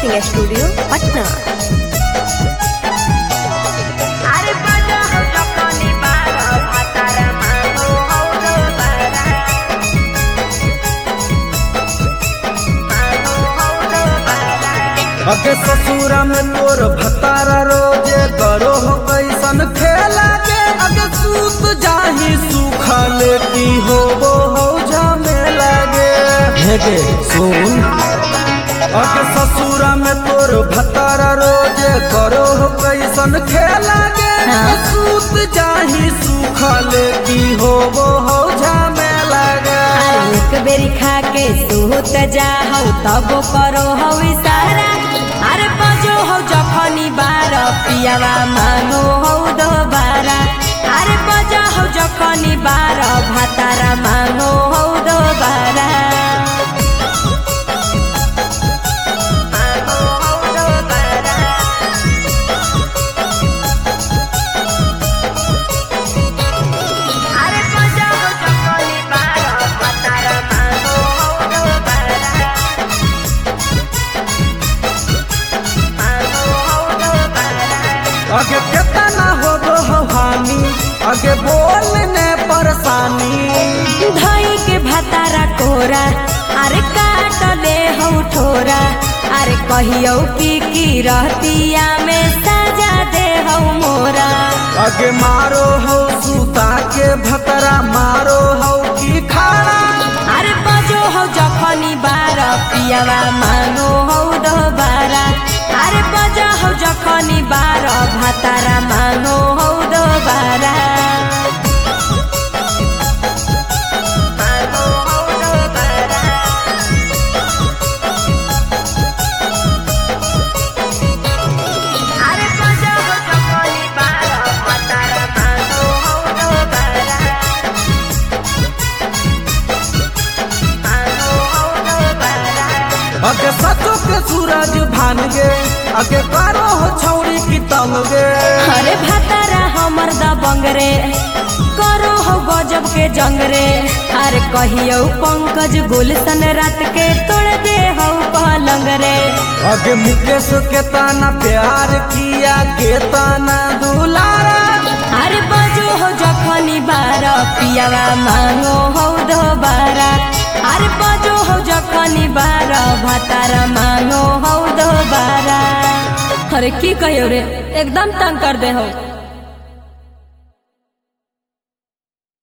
Recording studio Patna. अगे ससुरा में तोर भतारा रोजे करो हो कैसन खेला के अगे सूत जाही सूखा लेती हो वो हो झमेला गे हेगे सुन। अगे ससुरा में तोर भतारा रोजे करो हो कैसन खेला गे सूत जाही सूखा लेती हो वो हो झमेला गे। एक बेरी खा के सूत जाओ तब करो हो इशारा। अरे बजो हो जखनी बार पियावा मांगो हो दोबारा। अरे बजो हो जखनी बार भातारा मांगो हो दोबारा। अगे कितना हो हानि अगे बोलने परेशानी धई के भतारा कोरा अरे काट ले हो ठोरा। अरे कहियो की रहतिया में सजा दे हो मोरा। अगे मारो हो सूता के भतरा मारो हो की खाना। अरे बजो हो जखनी बार पियावा मांगो हो दोबारा। अरे बजो हो जखनी बार भातारा मांगो हो दोबारा। अगे सचो के सूरज भान गे अगे करो हो छौरी की तंग गे। अरे भातारा हमर दबंग रे करो हो गजब के जंग रे। अरे कहियो पंकज गुलशन रात के तोड़ दे हो पलंग रे। अगे मुकेश के ताना प्यार किया के ताना दुलारा। अरे बजो हो जखनी बार पियावा मांगो हो दोबारा। अरे बजो हो जखनी बार भातारा मांगो हो दोबारा। अरे की कहियो रे एकदम तंग कर दे हो।